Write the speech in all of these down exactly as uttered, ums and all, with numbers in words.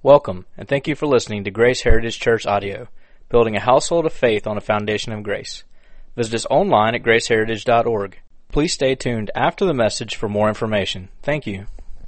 Welcome, and thank you for listening to Grace Heritage Church Audio, building a household of faith on a foundation of grace. Visit us online at grace heritage dot org. Please stay tuned after the message for more information. Thank you.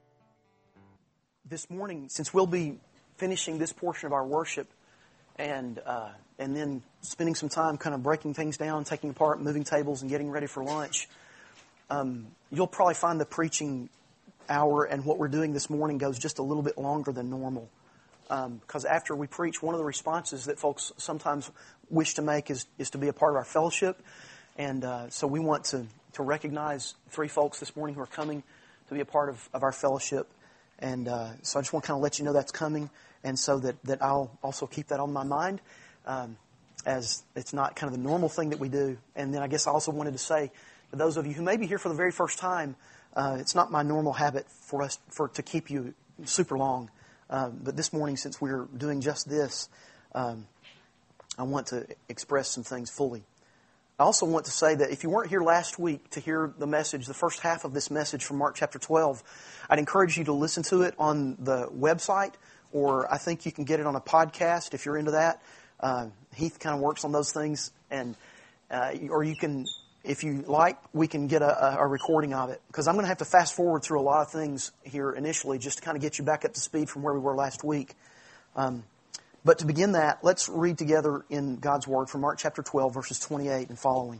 This morning, since we'll be finishing this portion of our worship and uh, and then spending some time kind of breaking things down, taking apart, moving tables, and getting ready for lunch, um, you'll probably find the preaching hour and what we're doing this morning goes just a little bit longer than normal. Because um, after we preach, one of the responses that folks sometimes wish to make is, is to be a part of our fellowship. And uh, so we want to, to recognize three folks this morning who are coming to be a part of, of our fellowship. And uh, so I just want to kind of let you know that's coming, and so that, that I'll also keep that on my mind, um, as it's not kind of the normal thing that we do. And then I guess I also wanted to say to those of you who may be here for the very first time, uh, it's not my normal habit for us for to keep you super long. Um, but this morning, since we're doing just this, um, I want to express some things fully. I also want to say that if you weren't here last week to hear the message, the first half of this message from Mark chapter twelve, I'd encourage you to listen to it on the website, or I think you can get it on a podcast if you're into that. Uh, Heath kind of works on those things, and uh, or you can, if you like, we can get a, a recording of it, because I'm going to have to fast forward through a lot of things here initially just to kind of get you back up to speed from where we were last week. Um, but to begin that, let's read together in God's Word from Mark chapter twelve, verses twenty-eight and following.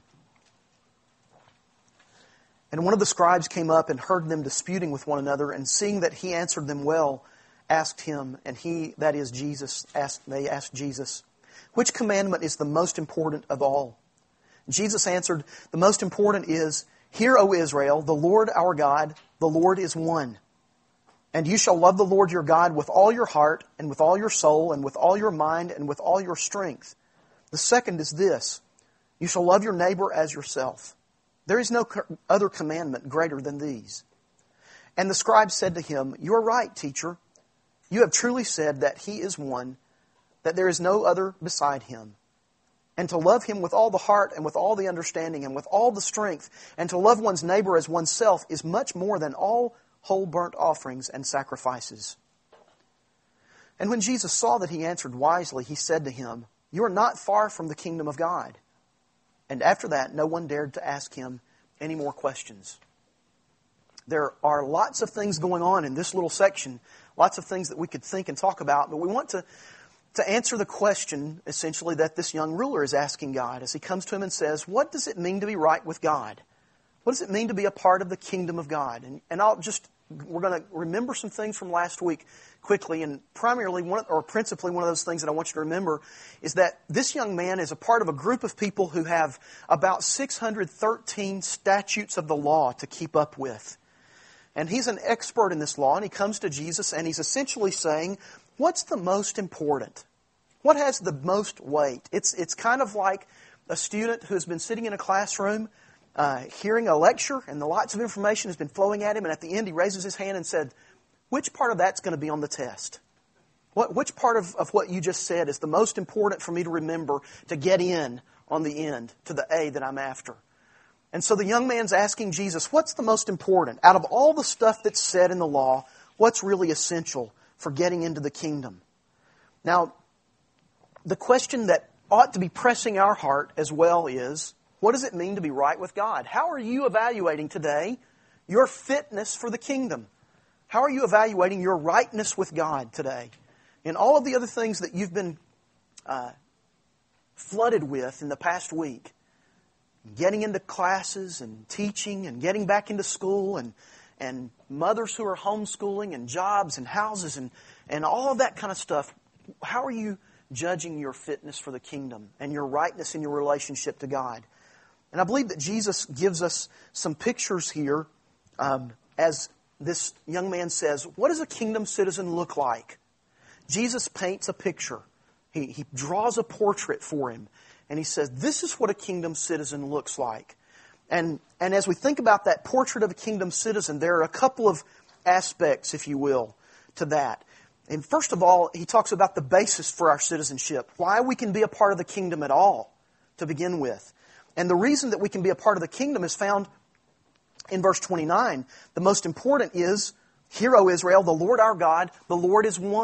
And one of the scribes came up and heard them disputing with one another, and seeing that he answered them well, asked him, and he, that is Jesus, asked, they asked Jesus, "Which commandment is the most important of all?" Jesus answered, "The most important is, Hear, O Israel, the Lord our God, the Lord is one. And you shall love the Lord your God with all your heart, and with all your soul, and with all your mind, and with all your strength. The second is this, you shall love your neighbor as yourself. There is no other commandment greater than these." And the scribe said to him, "You are right, teacher. You have truly said that He is one, that there is no other beside Him. And to love Him with all the heart and with all the understanding and with all the strength, and to love one's neighbor as oneself is much more than all whole burnt offerings and sacrifices." And when Jesus saw that he answered wisely, He said to him, "You are not far from the kingdom of God." And after that, no one dared to ask Him any more questions. There are lots of things going on in this little section, lots of things that we could think and talk about, but we want to To answer the question, essentially, that this young ruler is asking God as he comes to him and says, what does it mean to be right with God? What does it mean to be a part of the kingdom of God? And, and I'll just, we're going to remember some things from last week quickly, and primarily, one, or principally, one of those things that I want you to remember is that this young man is a part of a group of people who have about six hundred thirteen statutes of the law to keep up with. And he's an expert in this law, and he comes to Jesus, and he's essentially saying, what's the most important? What has the most weight? It's it's kind of like a student who has been sitting in a classroom, uh, hearing a lecture, and the lots of information has been flowing at him, and at the end he raises his hand and said, which part of that's going to be on the test? What Which part of, of what you just said is the most important for me to remember to get in on the end, to the A that I'm after? And so the young man's asking Jesus, what's the most important? Out of all the stuff that's said in the law, what's really essential for getting into the kingdom? Now, the question that ought to be pressing our heart as well is, what does it mean to be right with God? How are you evaluating today your fitness for the kingdom? How are you evaluating your rightness with God today? And all of the other things that you've been uh, flooded with in the past week, getting into classes and teaching and getting back into school, and and mothers who are homeschooling, and jobs and houses, and, and all of that kind of stuff. How are you judging your fitness for the kingdom and your rightness in your relationship to God? And I believe that Jesus gives us some pictures here um, as this young man says, what does a kingdom citizen look like? Jesus paints a picture. He, he draws a portrait for him. And he says, this is what a kingdom citizen looks like. And and as we think about that portrait of a kingdom citizen, there are a couple of aspects, if you will, to that. And first of all, he talks about the basis for our citizenship, why we can be a part of the kingdom at all, to begin with. And the reason that we can be a part of the kingdom is found in verse twenty-nine. The most important is, Hear, O Israel, the Lord our God, the Lord is one.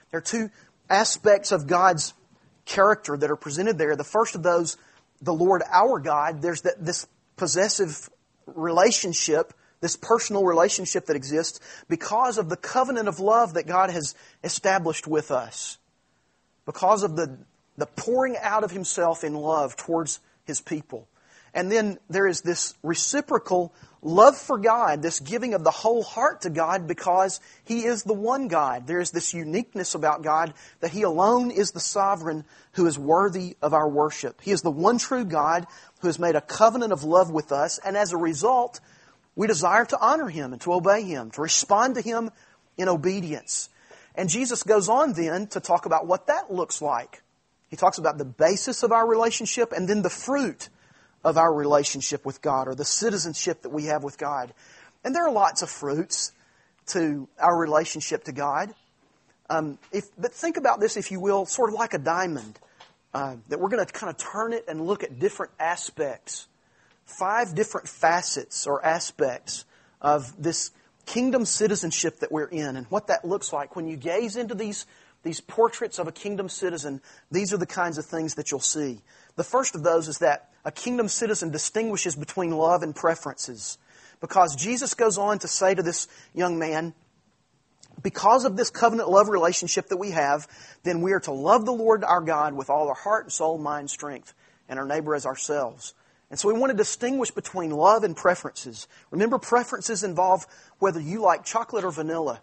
There are two aspects of God's character that are presented there. The first of those, the Lord our God, there's that, this possessive relationship, this personal relationship that exists because of the covenant of love that God has established with us. Because of the, the pouring out of Himself in love towards His people. And then there is this reciprocal love for God, this giving of the whole heart to God because He is the one God. There is this uniqueness about God that He alone is the sovereign who is worthy of our worship. He is the one true God who has made a covenant of love with us, and as a result, we desire to honor Him and to obey Him, to respond to Him in obedience. And Jesus goes on then to talk about what that looks like. He talks about the basis of our relationship and then the fruit of our relationship with God, or the citizenship that we have with God. And there are lots of fruits to our relationship to God. Um, if, but think about this, if you will, sort of like a diamond, uh, that we're going to kind of turn it and look at different aspects, five different facets or aspects of this kingdom citizenship that we're in and what that looks like. When you gaze into these, these portraits of a kingdom citizen, these are the kinds of things that you'll see. The first of those is that a kingdom citizen distinguishes between love and preferences. Because Jesus goes on to say to this young man, because of this covenant love relationship that we have, then we are to love the Lord our God with all our heart, soul, mind, strength, and our neighbor as ourselves. And so we want to distinguish between love and preferences. Remember, preferences involve whether you like chocolate or vanilla.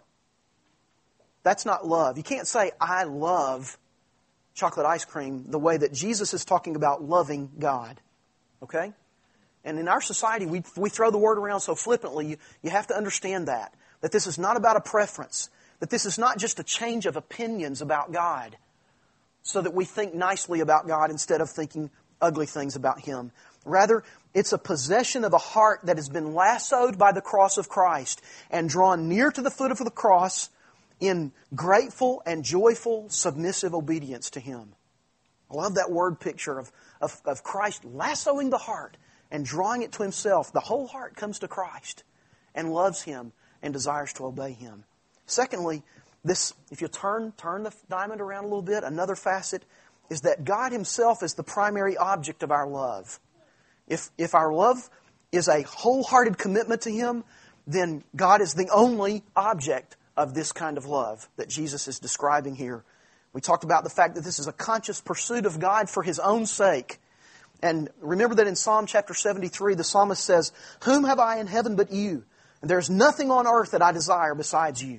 That's not love. You can't say, I love chocolate ice cream the way that Jesus is talking about loving God. Okay? And in our society, we we throw the word around so flippantly, you, you have to understand that. That this is not about a preference. That this is not just a change of opinions about God. So that we think nicely about God instead of thinking ugly things about Him. Rather, it's a possession of a heart that has been lassoed by the cross of Christ and drawn near to the foot of the cross in grateful and joyful, submissive obedience to Him. I love that word picture of, of, of Christ lassoing the heart and drawing it to Himself. The whole heart comes to Christ and loves Him and desires to obey Him. Secondly, this, if you turn, turn the diamond around a little bit, another facet is that God Himself is the primary object of our love. If, if our love is a wholehearted commitment to Him, then God is the only object of this kind of love that Jesus is describing here. We talked about the fact that this is a conscious pursuit of God for His own sake. And remember that in Psalm chapter seventy-three, the psalmist says, "Whom have I in heaven but You? And there's nothing on earth that I desire besides You."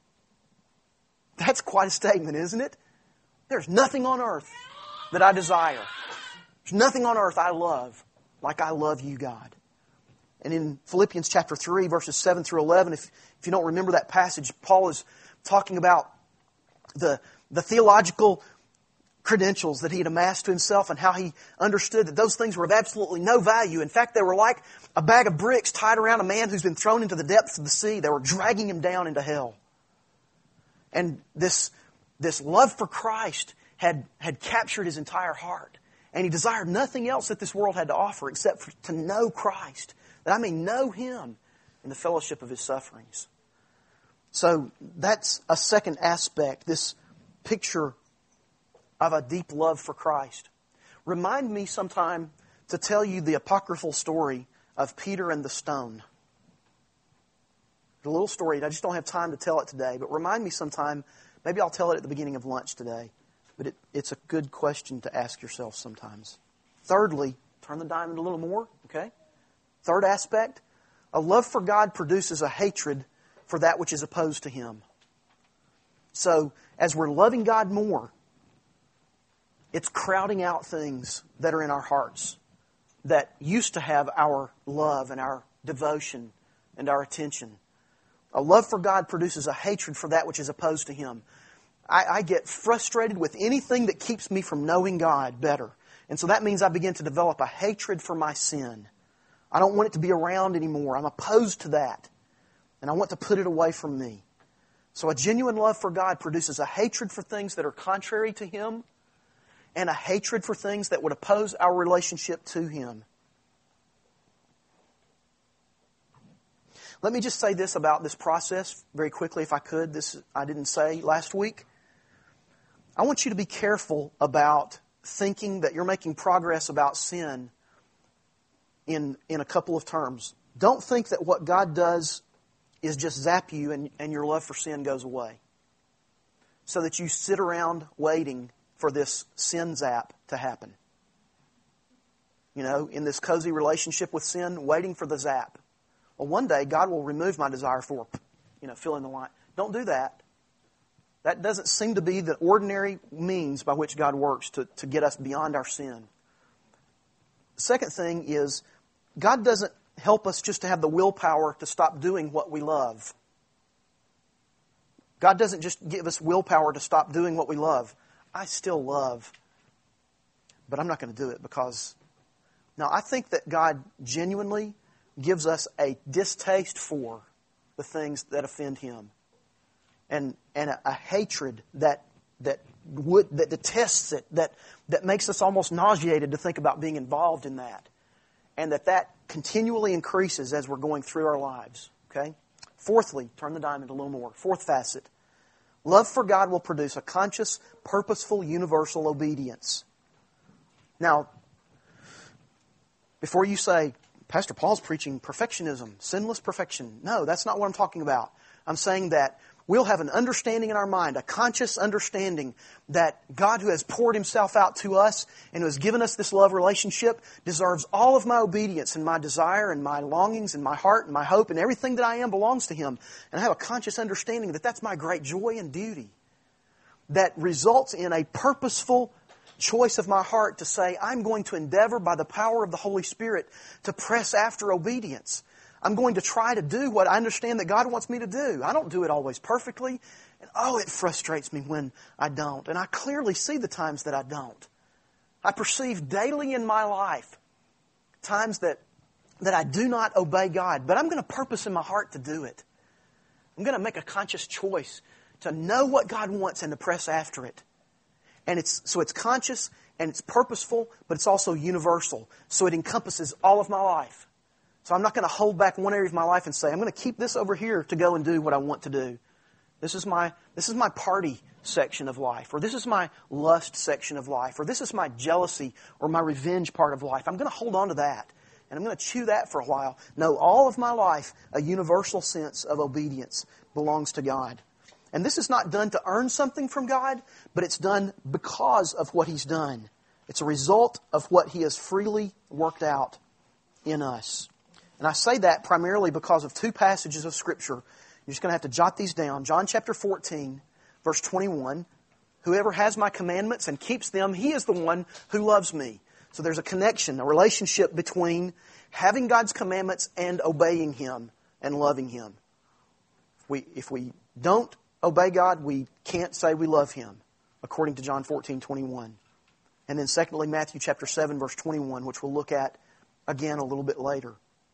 That's quite a statement, isn't it? There's nothing on earth that I desire. There's nothing on earth I love like I love You, God. And in Philippians chapter three, verses seven through eleven, if, if you don't remember that passage, Paul is talking about the, the theological credentials that he had amassed to himself and how he understood that those things were of absolutely no value. In fact, they were like a bag of bricks tied around a man who's been thrown into the depths of the sea. They were dragging him down into hell. And this, this love for Christ had, had captured his entire heart. And he desired nothing else that this world had to offer except for, to know Christ. That I may know Him in the fellowship of His sufferings. So that's a second aspect, this picture of a deep love for Christ. Remind me sometime to tell you the apocryphal story of Peter and the stone. The little story, I just don't have time to tell it today, but remind me sometime, maybe I'll tell it at the beginning of lunch today. But it, it's a good question to ask yourself sometimes. Thirdly, turn the diamond a little more, okay? Third aspect, a love for God produces a hatred for that which is opposed to Him. So, as we're loving God more, it's crowding out things that are in our hearts that used to have our love and our devotion and our attention. A love for God produces a hatred for that which is opposed to Him. I, I get frustrated with anything that keeps me from knowing God better. And so that means I begin to develop a hatred for my sin. I don't want it to be around anymore. I'm opposed to that. And I want to put it away from me. So a genuine love for God produces a hatred for things that are contrary to Him and a hatred for things that would oppose our relationship to Him. Let me just say this about this process very quickly, if I could. This I didn't say last week. I want you to be careful about thinking that you're making progress about sin in, in a couple of terms. Don't think that what God does is just zap you and, and your love for sin goes away. So that you sit around waiting for this sin zap to happen. You know, in this cozy relationship with sin, waiting for the zap. Well, one day God will remove my desire for, you know, fill in the line. Don't do that. That doesn't seem to be the ordinary means by which God works to, to get us beyond our sin. The second thing is, God doesn't help us just to have the willpower to stop doing what we love. God doesn't just give us willpower to stop doing what we love. I still love, but I'm not going to do it because... Now, I think that God genuinely gives us a distaste for the things that offend Him. And and a, a hatred that that would that detests it, that, that makes us almost nauseated to think about being involved in that. And that that continually increases as we're going through our lives. Okay? Fourthly, turn the diamond a little more. Fourth facet. Love for God will produce a conscious, purposeful, universal obedience. Now, before you say, Pastor Paul's preaching perfectionism, sinless perfection. No, that's not what I'm talking about. I'm saying that we'll have an understanding in our mind, a conscious understanding that God who has poured Himself out to us and who has given us this love relationship deserves all of my obedience and my desire and my longings and my heart and my hope and everything that I am belongs to Him. And I have a conscious understanding that that's my great joy and duty that results in a purposeful choice of my heart to say, I'm going to endeavor by the power of the Holy Spirit to press after obedience. I'm going to try to do what I understand that God wants me to do. I don't do it always perfectly. And oh, it frustrates me when I don't. And I clearly see the times that I don't. I perceive daily in my life times that, that I do not obey God. But I'm going to purpose in my heart to do it. I'm going to make a conscious choice to know what God wants and to press after it. And it's so it's conscious and it's purposeful, but it's also universal. So it encompasses all of my life. So I'm not going to hold back one area of my life and say, I'm going to keep this over here to go and do what I want to do. This is my this is my party section of life, or this is my lust section of life, or this is my jealousy or my revenge part of life. I'm going to hold on to that. And I'm going to chew that for a while. No, all of my life, a universal sense of obedience belongs to God. And this is not done to earn something from God, but it's done because of what He's done. It's a result of what He has freely worked out in us. And I say that primarily because of two passages of Scripture. You're just going to have to jot these down. John chapter fourteen, verse twenty-one. Whoever has my commandments and keeps them, he is the one who loves me. So there's a connection, a relationship between having God's commandments and obeying Him and loving Him. If we, if we don't obey God, we can't say we love Him, according to John fourteen twenty-one. And then secondly, Matthew chapter seven, verse twenty-one, which we'll look at again a little bit later.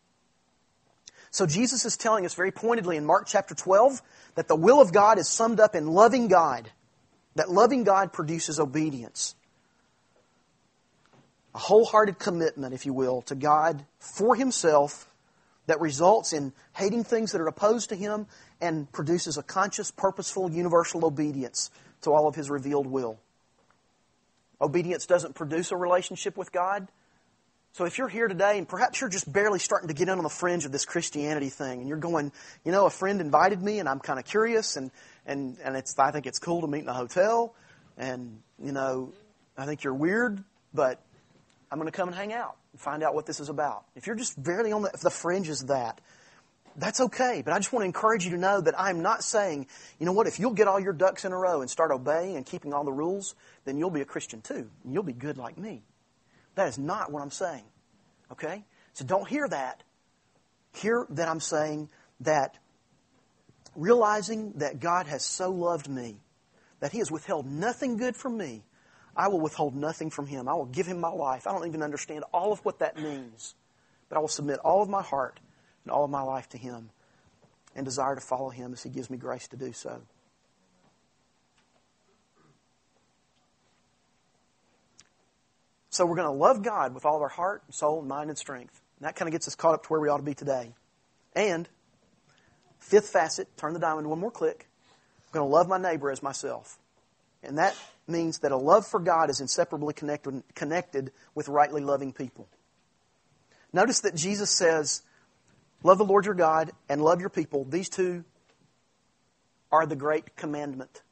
So Jesus is telling us very pointedly in Mark chapter twelve that the will of God is summed up in loving God. That loving God produces obedience. A wholehearted commitment, if you will, to God for Himself that results in hating things that are opposed to Him and produces a conscious, purposeful, universal obedience to all of His revealed will. Obedience doesn't produce a relationship with God. So if you're here today and perhaps you're just barely starting to get in on the fringe of this Christianity thing and you're going, you know, a friend invited me and I'm kind of curious and, and, and it's I think it's cool to meet in a hotel and, you know, I think you're weird, but I'm going to come and hang out and find out what this is about. If you're just barely on the, the fringes of that, that's okay. But I just want to encourage you to know that I'm not saying, you know what, if you'll get all your ducks in a row and start obeying and keeping all the rules, then you'll be a Christian too. And you'll be good like me. That is not what I'm saying. Okay? So don't hear that. Hear that I'm saying that realizing that God has so loved me, that He has withheld nothing good from me, I will withhold nothing from Him. I will give Him my life. I don't even understand all of what that means. But I will submit all of my heart and all of my life to Him and desire to follow Him as He gives me grace to do so. So we're going to love God with all of our heart, soul, mind, and strength. And that kind of gets us caught up to where we ought to be today. And, fifth facet, turn the diamond one more click. I'm going to love my neighbor as myself. And that means that a love for God is inseparably connected, connected with rightly loving people. Notice that Jesus says, love the Lord your God and love your people. These two are the great commandment.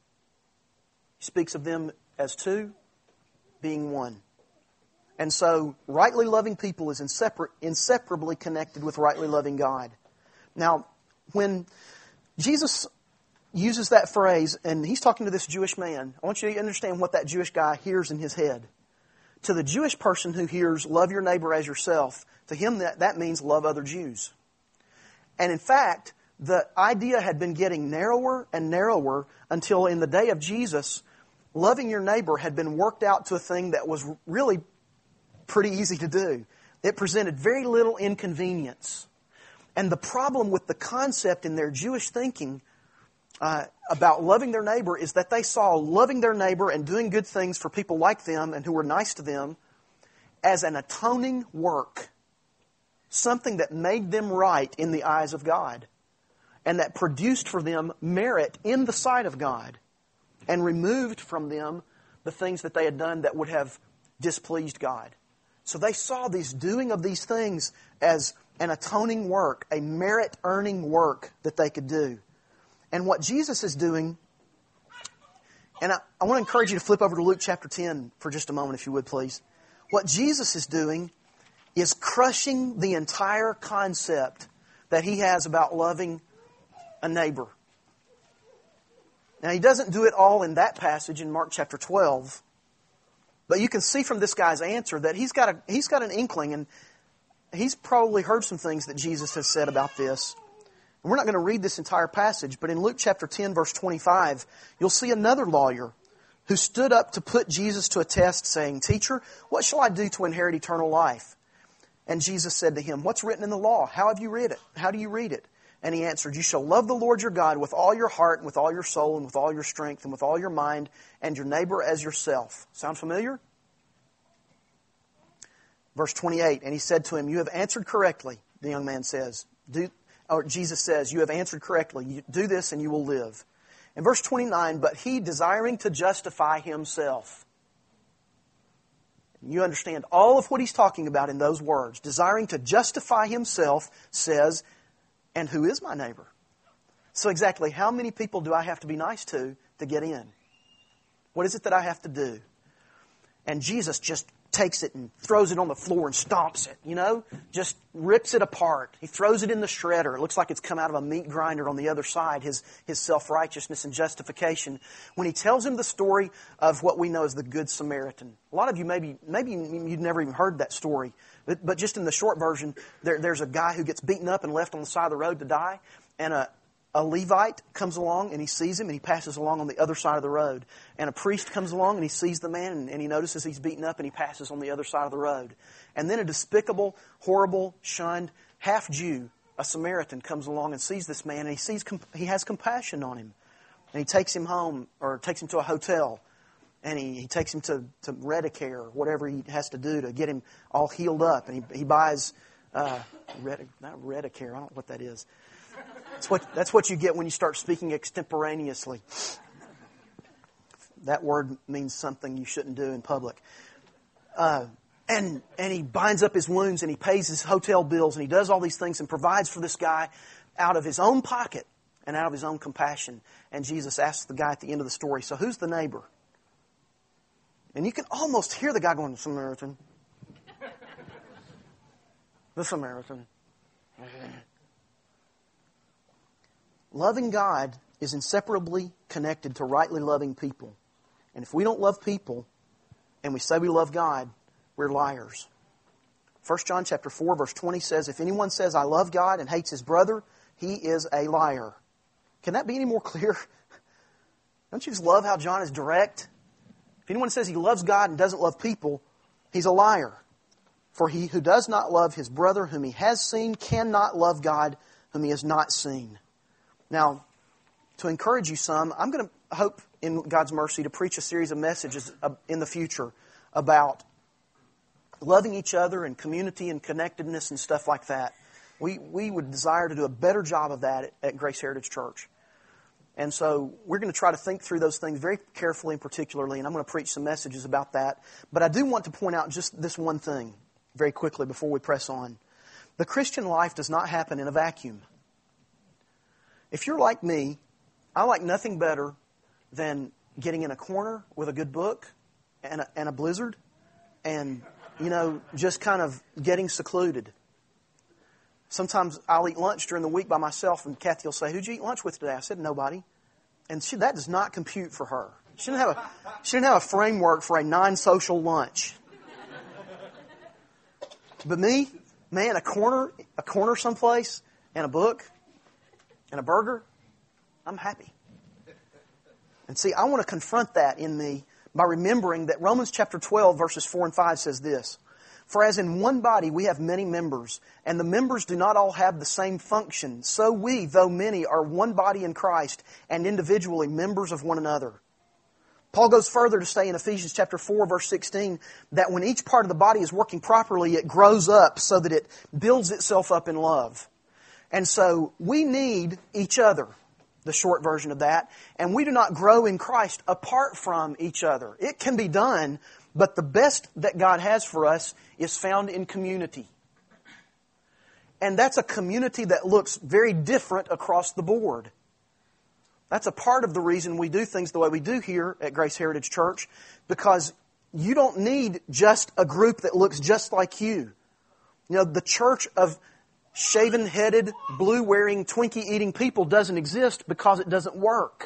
He speaks of them as two, being one. And so, rightly loving people is insepar- inseparably connected with rightly loving God. Now, when Jesus uses that phrase, and he's talking to this Jewish man, I want you to understand what that Jewish guy hears in his head. To the Jewish person who hears, love your neighbor as yourself, to him that, that means love other Jews. And in fact, the idea had been getting narrower and narrower until in the day of Jesus, loving your neighbor had been worked out to a thing that was really pretty easy to do. It presented very little inconvenience. And the problem with the concept in their Jewish thinking uh, about loving their neighbor is that they saw loving their neighbor and doing good things for people like them and who were nice to them as an atoning work. Something that made them right in the eyes of God. And that produced for them merit in the sight of God. And removed from them the things that they had done that would have displeased God. So they saw this doing of these things as an atoning work, a merit-earning work that they could do. And what Jesus is doing, and I, I want to encourage you to flip over to Luke chapter ten for just a moment, if you would, please. What Jesus is doing is crushing the entire concept that he has about loving a neighbor. Now, he doesn't do it all in that passage in Mark chapter twelve. But you can see from this guy's answer that he's got a he's got an inkling, and he's probably heard some things that Jesus has said about this. And we're not going to read this entire passage, but in Luke chapter ten, verse twenty-five, you'll see another lawyer who stood up to put Jesus to a test, saying, "Teacher, what shall I do to inherit eternal life?" And Jesus said to him, "What's written in the law? How have you read it? How do you read it?" And he answered, "You shall love the Lord your God with all your heart and with all your soul and with all your strength and with all your mind, and your neighbor as yourself." Sound familiar? Verse twenty-eight, and he said to him, "You have answered correctly," the young man says. Do, or Jesus says, "You have answered correctly. You do this and you will live." In verse twenty-nine, but he, desiring to justify himself. You understand all of what he's talking about in those words. Desiring to justify himself says, and who is my neighbor? So exactly how many people do I have to be nice to to get in? What is it that I have to do? And Jesus just takes it and throws it on the floor and stomps it, you know? Just rips it apart. He throws it in the shredder. It looks like it's come out of a meat grinder on the other side, his, his self-righteousness and justification. When he tells him the story of what we know as the Good Samaritan. A lot of you maybe, maybe you've never even heard that story. But, but just in the short version, there, there's a guy who gets beaten up and left on the side of the road to die. And a, a Levite comes along and he sees him and he passes along on the other side of the road. And a priest comes along and he sees the man and, and he notices he's beaten up and he passes on the other side of the road. And then a despicable, horrible, shunned half-Jew, a Samaritan, comes along and sees this man and he sees he has compassion on him. And he takes him home or takes him to a hotel. And he, he takes him to, to Redicare or whatever he has to do to get him all healed up. And he, he buys, uh, Redi, not Redicare, I don't know what that is. That's what, that's what you get when you start speaking extemporaneously. That word means something you shouldn't do in public. Uh, and, and he binds up his wounds and he pays his hotel bills and he does all these things and provides for this guy out of his own pocket and out of his own compassion. And Jesus asks the guy at the end of the story, "So who's the neighbor?" And you can almost hear the guy going, "The Samaritan." The Samaritan. Loving God is inseparably connected to rightly loving people. And if we don't love people and we say we love God, we're liars. First John chapter four, verse twenty says, "If anyone says, 'I love God,' and hates his brother, he is a liar." Can that be any more clear? Don't you just love how John is direct? If anyone says he loves God and doesn't love people, he's a liar. For he who does not love his brother whom he has seen cannot love God whom he has not seen. Now, to encourage you some, I'm going to hope in God's mercy to preach a series of messages in the future about loving each other and community and connectedness and stuff like that. We we would desire to do a better job of that at, at Grace Heritage Church. And so we're going to try to think through those things very carefully and particularly, and I'm going to preach some messages about that. But I do want to point out just this one thing very quickly before we press on. The Christian life does not happen in a vacuum. If you're like me, I like nothing better than getting in a corner with a good book and a, and a blizzard and, you know, just kind of getting secluded. Sometimes I'll eat lunch during the week by myself, and Kathy will say, "Who'd you eat lunch with today?" I said, "Nobody." And she, that does not compute for her. She didn't have a, she didn't have a framework for a non-social lunch. But me, man, a corner, a corner someplace, and a book, and a burger, I'm happy. And see, I want to confront that in me by remembering that Romans chapter twelve, verses four and five says this, "For as in one body we have many members, and the members do not all have the same function, so we, though many, are one body in Christ, and individually members of one another." Paul goes further to say in Ephesians chapter four, verse sixteen, that when each part of the body is working properly, it grows up so that it builds itself up in love. And so we need each other, the short version of that, and we do not grow in Christ apart from each other. It can be done, but the best that God has for us is found in community. And that's a community that looks very different across the board. That's a part of the reason we do things the way we do here at Grace Heritage Church, because you don't need just a group that looks just like you. You know, the church of shaven-headed, blue-wearing, Twinkie-eating people doesn't exist because it doesn't work.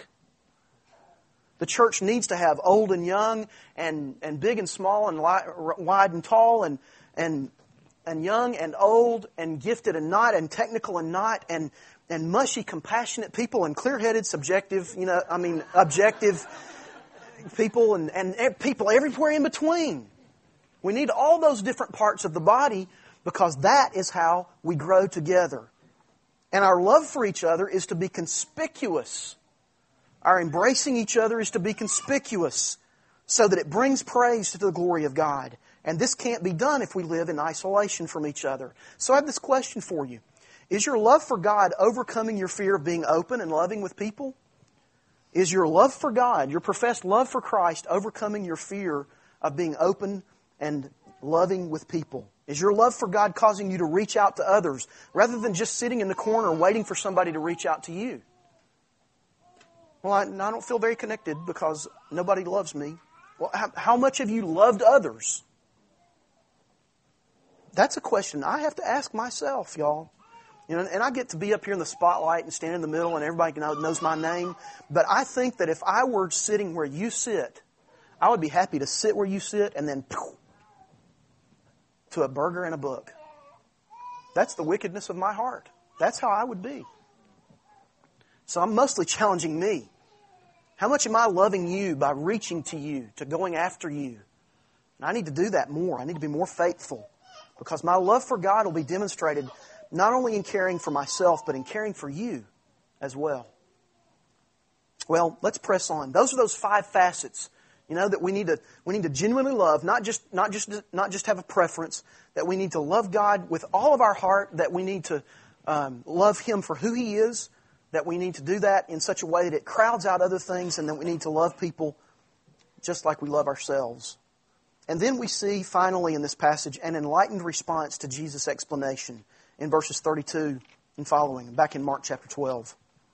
The church needs to have old and young, and, and big and small, and li- wide and tall, and and and young and old, and gifted and not, and technical and not, and and mushy, compassionate people, and clear-headed, subjective, you know, I mean, objective people, and, and people everywhere in between. We need all those different parts of the body because that is how we grow together. And our love for each other is to be conspicuous. Our embracing each other is to be conspicuous so that it brings praise to the glory of God. And this can't be done if we live in isolation from each other. So I have this question for you. Is your love for God overcoming your fear of being open and loving with people? Is your love for God, your professed love for Christ, overcoming your fear of being open and loving with people? Is your love for God causing you to reach out to others rather than just sitting in the corner waiting for somebody to reach out to you? Well, I, I don't feel very connected because nobody loves me. Well, how, how much have you loved others? That's a question I have to ask myself, y'all. You know, and I get to be up here in the spotlight and stand in the middle and everybody knows my name. But I think that if I were sitting where you sit, I would be happy to sit where you sit and then poof, to a burger and a book. That's the wickedness of my heart. That's how I would be. So I'm mostly challenging me. How much am I loving you by reaching to you, to going after you? And I need to do that more. I need to be more faithful because my love for God will be demonstrated not only in caring for myself, but in caring for you as well. Well, let's press on. Those are those five facets, you know, that we need to we need to genuinely love, not just not just not just have a preference. That we need to love God with all of our heart. That we need to um, love Him for who He is. That we need to do that in such a way that it crowds out other things, and that we need to love people just like we love ourselves. And then we see finally in this passage an enlightened response to Jesus' explanation in verses thirty-two and following, back in Mark chapter twelve.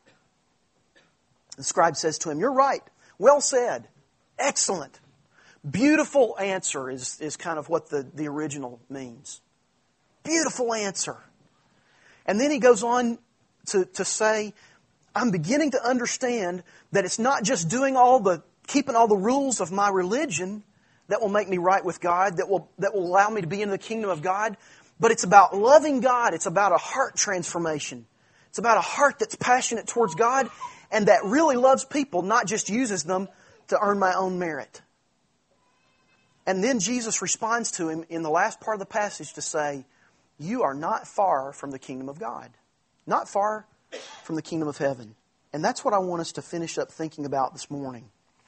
The scribe says to him, "You're right. Well said. Excellent. Beautiful answer," is, is kind of what the, the original means. Beautiful answer. And then he goes on to, to say, "I'm beginning to understand that it's not just doing all the, keeping all the rules of my religion that will make me right with God, that will, that will allow me to be in the kingdom of God, but it's about loving God. It's about a heart transformation. It's about a heart that's passionate towards God and that really loves people, not just uses them to earn my own merit." And then Jesus responds to him in the last part of the passage to say, "You are not far from the kingdom of God. Not far from the kingdom of heaven." And that's what I want us to finish up thinking about this morning.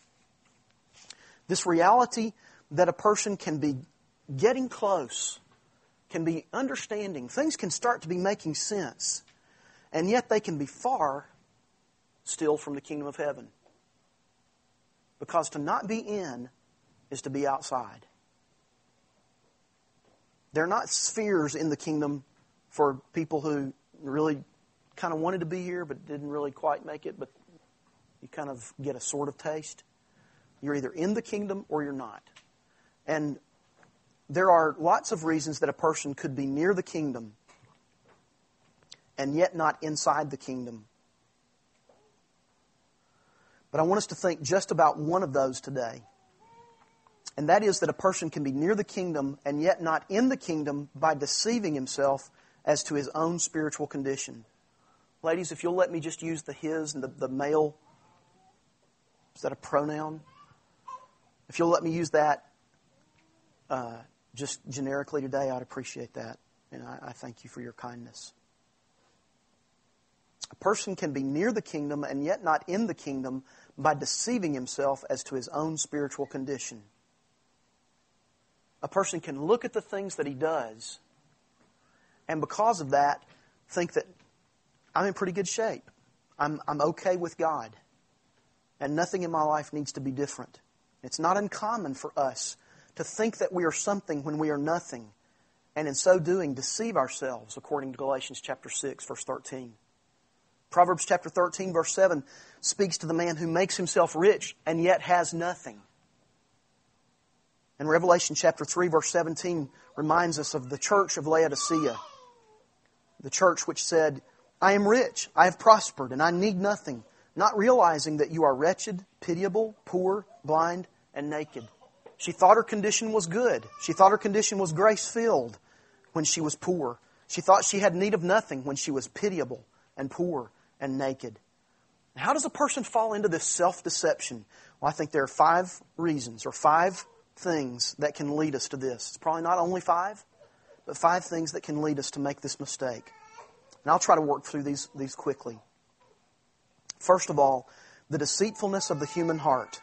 This reality that a person can be getting close, can be understanding. Things can start to be making sense. And yet they can be far steal from the kingdom of heaven. Because to not be in is to be outside. There are not spheres in the kingdom for people who really kind of wanted to be here but didn't really quite make it, but you kind of get a sort of taste. You're either in the kingdom or you're not. And there are lots of reasons that a person could be near the kingdom and yet not inside the kingdom. But I want us to think just about one of those today. And that is that a person can be near the kingdom and yet not in the kingdom by deceiving himself as to his own spiritual condition. Ladies, if you'll let me just use the his and the, the male, is that a pronoun? If you'll let me use that uh, just generically today, I'd appreciate that. And I, I thank you for your kindness. A person can be near the kingdom and yet not in the kingdom by deceiving himself as to his own spiritual condition. A person can look at the things that he does and because of that think that I'm in pretty good shape. I'm, I'm okay with God. And nothing in my life needs to be different. It's not uncommon for us to think that we are something when we are nothing. And in so doing, deceive ourselves, according to Galatians chapter six, verse thirteen. Proverbs chapter thirteen, verse seven speaks to the man who makes himself rich and yet has nothing. And Revelation chapter three, verse seventeen reminds us of the church of Laodicea. The church which said, I am rich, I have prospered, and I need nothing, not realizing that you are wretched, pitiable, poor, blind, and naked. She thought her condition was good. She thought her condition was grace-filled when she was poor. She thought she had need of nothing when she was pitiable and poor and naked. How does a person fall into this self-deception? Well, I think there are five reasons or five things that can lead us to this. It's probably not only five, but five things that can lead us to make this mistake. And I'll try to work through these, these quickly. First of all, the deceitfulness of the human heart.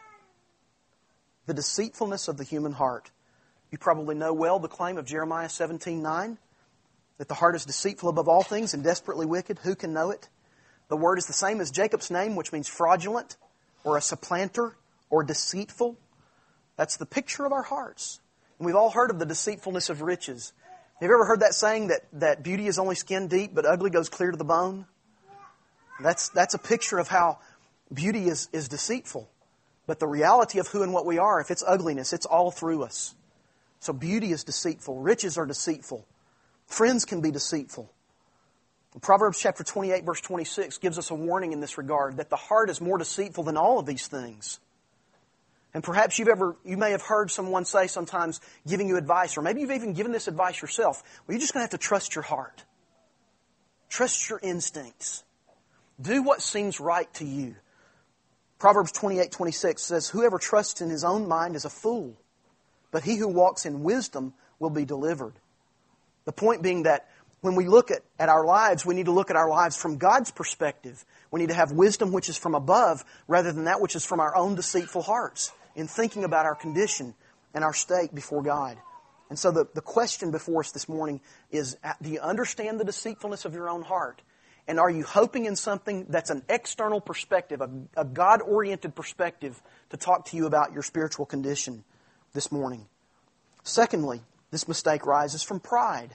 The deceitfulness of the human heart. You probably know well the claim of Jeremiah seventeen nine, that the heart is deceitful above all things and desperately wicked. Who can know it? The word is the same as Jacob's name, which means fraudulent or a supplanter or deceitful. That's the picture of our hearts. And we've all heard of the deceitfulness of riches. Have you ever heard that saying that, that beauty is only skin deep, but ugly goes clear to the bone? That's, that's a picture of how beauty is, is deceitful. But the reality of who and what we are, if it's ugliness, it's all through us. So beauty is deceitful. Riches are deceitful. Friends can be deceitful. Proverbs chapter twenty-eight, verse twenty-six gives us a warning in this regard, that the heart is more deceitful than all of these things. And perhaps you've ever, you may have heard someone say sometimes, giving you advice, or maybe you've even given this advice yourself. Well, you're just going to have to trust your heart. Trust your instincts. Do what seems right to you. Proverbs twenty-eight, twenty-six says, whoever trusts in his own mind is a fool, but he who walks in wisdom will be delivered. The point being that when we look at, at our lives, we need to look at our lives from God's perspective. We need to have wisdom which is from above rather than that which is from our own deceitful hearts in thinking about our condition and our state before God. And so the, the question before us this morning is, do you understand the deceitfulness of your own heart? And are you hoping in something that's an external perspective, a, a God-oriented perspective to talk to you about your spiritual condition this morning? Secondly, this mistake rises from pride.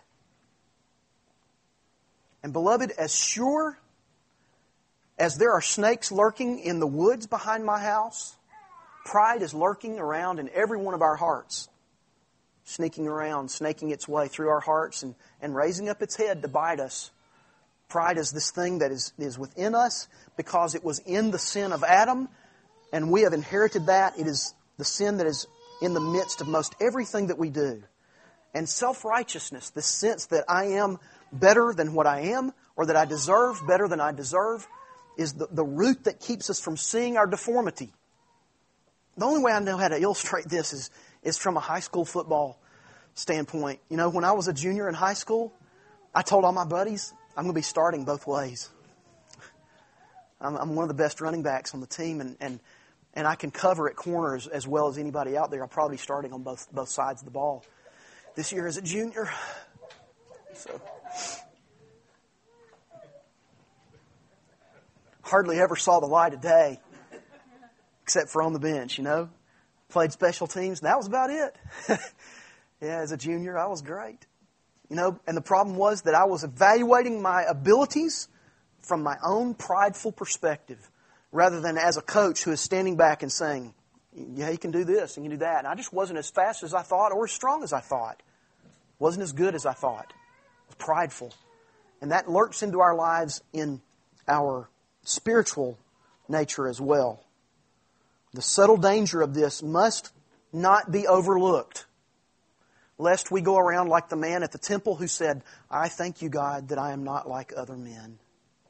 And beloved, as sure as there are snakes lurking in the woods behind my house, pride is lurking around in every one of our hearts. Sneaking around, snaking its way through our hearts and, and raising up its head to bite us. Pride is this thing that is, is within us because it was in the sin of Adam, and we have inherited that. It is the sin that is in the midst of most everything that we do. And self-righteousness, the sense that I am better than what I am, or that I deserve better than I deserve, is the, the root that keeps us from seeing our deformity. The only way I know how to illustrate this is, is from a high school football standpoint. You know, when I was a junior in high school, I told all my buddies, I'm going to be starting both ways. I'm, I'm one of the best running backs on the team, and, and, and I can cover at corners as well as anybody out there. I'll probably be starting on both, both sides of the ball. This year as a junior. So, hardly ever saw the light of day, except for on the bench, you know. Played special teams, and that was about it. Yeah, as a junior, I was great. You know, and the problem was that I was evaluating my abilities from my own prideful perspective, rather than as a coach who is standing back and saying, yeah, you can do this and you can do that. And I just wasn't as fast as I thought or as strong as I thought. Wasn't as good as I thought. I was prideful. And that lurks into our lives in our spiritual nature as well. The subtle danger of this must not be overlooked, lest we go around like the man at the temple who said, I thank you, God, that I am not like other men.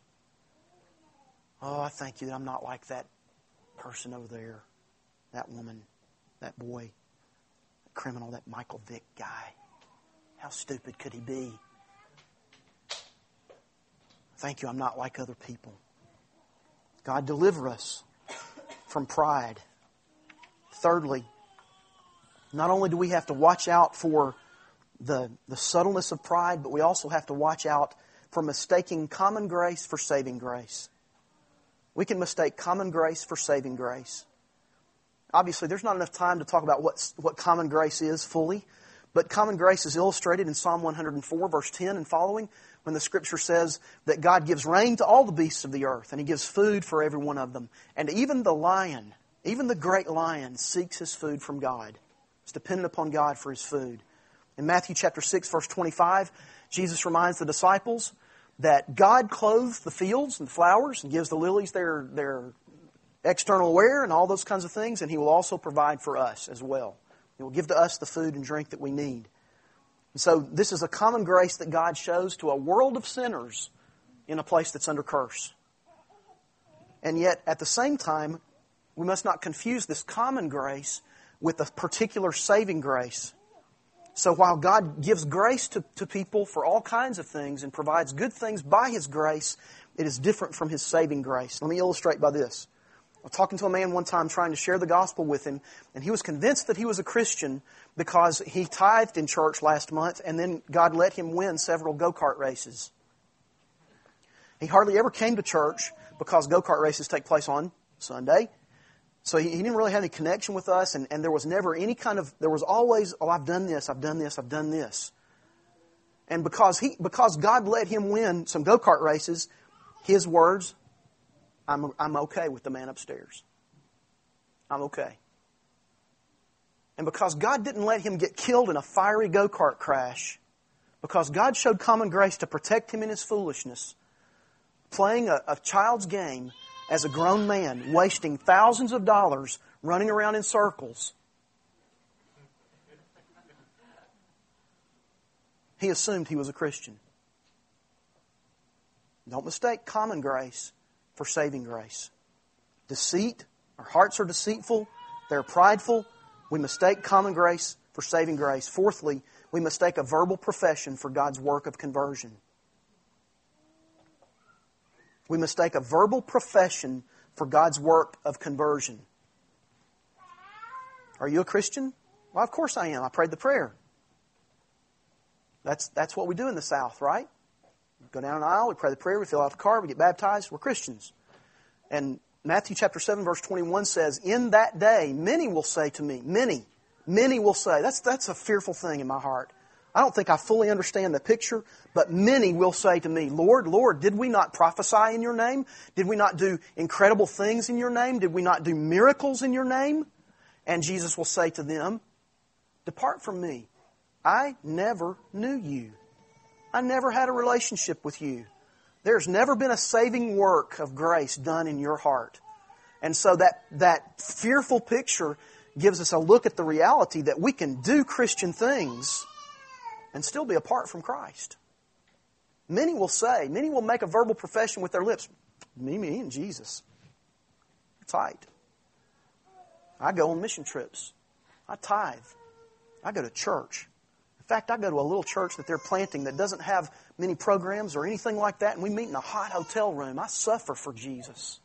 Oh, I thank you that I'm not like that person over there, that woman, that boy, that criminal, that Michael Vick guy. How stupid could he be? Thank you, I'm not like other people. God, deliver us from pride. Thirdly, not only do we have to watch out for the, the subtleness of pride, but we also have to watch out for mistaking common grace for saving grace. We can mistake common grace for saving grace. Obviously, there's not enough time to talk about what, what common grace is fully, but common grace is illustrated in Psalm one hundred four, verse ten and following, when the Scripture says that God gives rain to all the beasts of the earth, and He gives food for every one of them. And even the lion, even the great lion, seeks his food from God. It's dependent upon God for his food. In Matthew chapter six, verse twenty-five, Jesus reminds the disciples that God clothes the fields and the flowers and gives the lilies their, their external wear and all those kinds of things, and He will also provide for us as well. He will give to us the food and drink that we need. And so this is a common grace that God shows to a world of sinners in a place that's under curse. And yet, at the same time, we must not confuse this common grace with a particular saving grace. So while God gives grace to, to people for all kinds of things and provides good things by His grace, it is different from His saving grace. Let me illustrate by this. I was talking to a man one time trying to share the gospel with him, and he was convinced that he was a Christian because he tithed in church last month, and then God let him win several go-kart races. He hardly ever came to church because go-kart races take place on Sunday. So he, he didn't really have any connection with us, and, and there was never any kind of, there was always, oh, I've done this, I've done this, I've done this. And because he, because God let him win some go-kart races, his words, I'm, I'm okay with the man upstairs. I'm okay. And because God didn't let him get killed in a fiery go-kart crash, because God showed common grace to protect him in his foolishness, playing a, a child's game as a grown man, wasting thousands of dollars running around in circles, he assumed he was a Christian. Don't mistake common grace for saving grace. Deceit, our hearts are deceitful, they're prideful. We mistake common grace for saving grace. Fourthly, we mistake a verbal profession for God's work of conversion. We mistake a verbal profession for God's work of conversion. Are you a Christian? Well, of course I am. I prayed the prayer. That's, that's what we do in the South, right? We go down an aisle, we pray the prayer, we fill out the card, we get baptized, we're Christians. And Matthew chapter seven, verse twenty-one says, in that day, many will say to me, many, many will say. That's, that's a fearful thing in my heart. I don't think I fully understand the picture, but many will say to me, Lord, Lord, did we not prophesy in your name? Did we not do incredible things in your name? Did we not do miracles in your name? And Jesus will say to them, depart from me. I never knew you. I never had a relationship with you. There's never been a saving work of grace done in your heart. And so that, that fearful picture gives us a look at the reality that we can do Christian things and still be apart from Christ. Many will say, many will make a verbal profession with their lips, me, me, and Jesus. Tight. I go on mission trips. I tithe. I go to church. In fact, I go to a little church that they're planting that doesn't have many programs or anything like that, and we meet in a hot hotel room. I suffer for Jesus.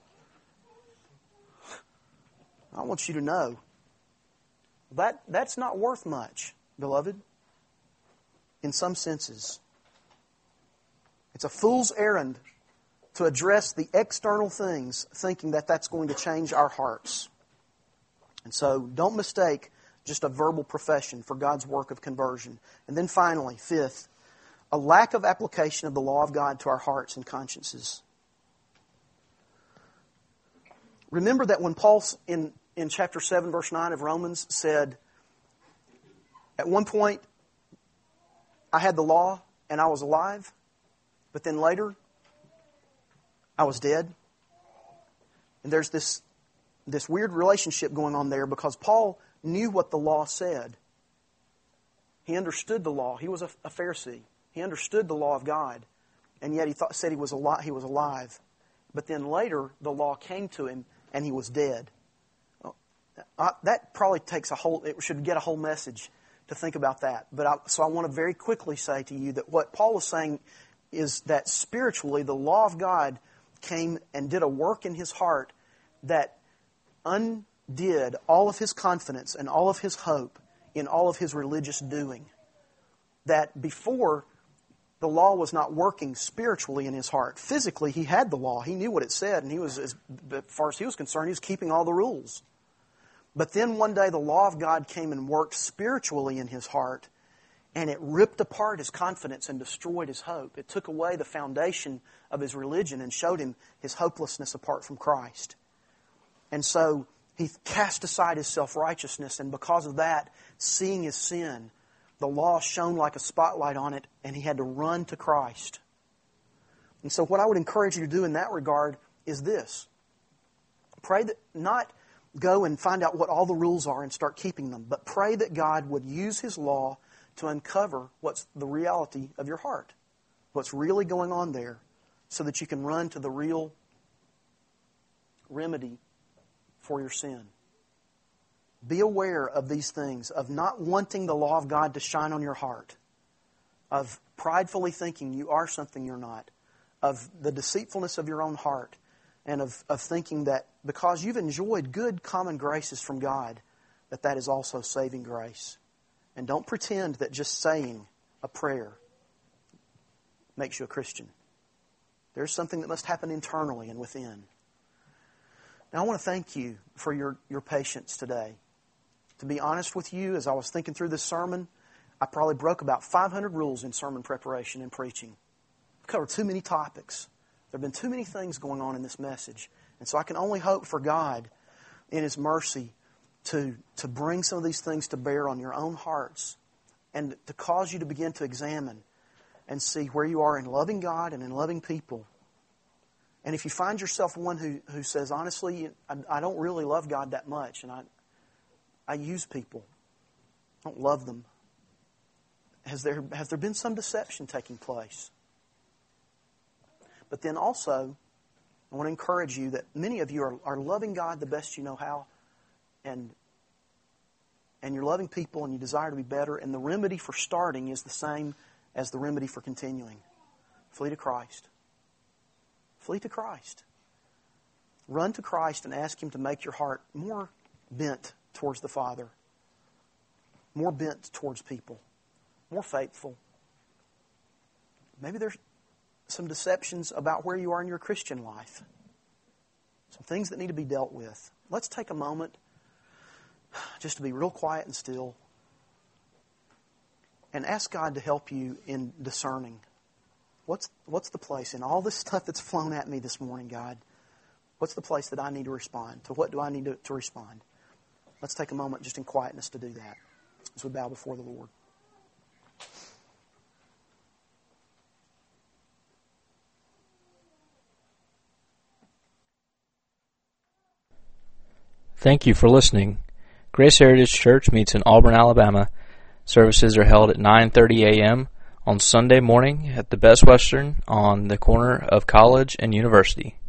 I want you to know that that's not worth much, beloved, in some senses. It's a fool's errand to address the external things, thinking that that's going to change our hearts. And so don't mistake just a verbal profession for God's work of conversion. And then finally, fifth, a lack of application of the law of God to our hearts and consciences. Remember that when Paul, in, in chapter seven, verse nine of Romans, said, at one point, I had the law and I was alive, but then later, I was dead. And there's this, this weird relationship going on there because Paul knew what the law said. He understood the law. He was a, a Pharisee. He understood the law of God. And yet he thought, said he was, alive, he was alive. But then later, the law came to him and he was dead. Well, I, that probably takes a whole, it should get a whole message to think about that. But I, so I want to very quickly say to you that what Paul was saying is that spiritually the law of God came and did a work in his heart that undid all of his confidence and all of his hope in all of his religious doing. That before, the law was not working spiritually in his heart. Physically, he had the law. He knew what it said, and he was, as far as he was concerned, he was keeping all the rules. But then one day the law of God came and worked spiritually in his heart, and it ripped apart his confidence and destroyed his hope. It took away the foundation of his religion and showed him his hopelessness apart from Christ. And so he cast aside his self-righteousness, and because of that, seeing his sin, the law shone like a spotlight on it, and he had to run to Christ. And so what I would encourage you to do in that regard is this. Pray that, not go and find out what all the rules are and start keeping them, but pray that God would use His law to uncover what's the reality of your heart, what's really going on there, so that you can run to the real remedy for your sin. Be aware of these things, of not wanting the law of God to shine on your heart, of pridefully thinking you are something you're not, of the deceitfulness of your own heart, and of, of thinking that because you've enjoyed good common graces from God, that that is also saving grace. And don't pretend that just saying a prayer makes you a Christian. There's something that must happen internally and within. Now I want to thank you for your, your patience today. To be honest with you, as I was thinking through this sermon, I probably broke about five hundred rules in sermon preparation and preaching. I've covered too many topics. There have been too many things going on in this message. And so I can only hope for God, in His mercy, to, to bring some of these things to bear on your own hearts and to cause you to begin to examine and see where you are in loving God and in loving people. And if you find yourself one who, who says, honestly, I, I don't really love God that much, and I, I use people, I don't love them, has there, has there been some deception taking place? But then also, I want to encourage you that many of you are, are loving God the best you know how, and and you're loving people and you desire to be better, and the remedy for starting is the same as the remedy for continuing. Flee to Christ. Flee to Christ. Run to Christ and ask Him to make your heart more bent towards the Father, more bent towards people, more faithful. Maybe there's some deceptions about where you are in your Christian life. Some things that need to be dealt with. Let's take a moment just to be real quiet and still and ask God to help you in discerning. What's what's the place in all this stuff that's flown at me this morning, God? What's the place that I need to respond? To what do I need to, to respond? Let's take a moment just in quietness to do that as we bow before the Lord. Thank you for listening. Grace Heritage Church meets in Auburn, Alabama. Services are held at nine thirty a.m. on Sunday morning at the Best Western on the corner of College and University.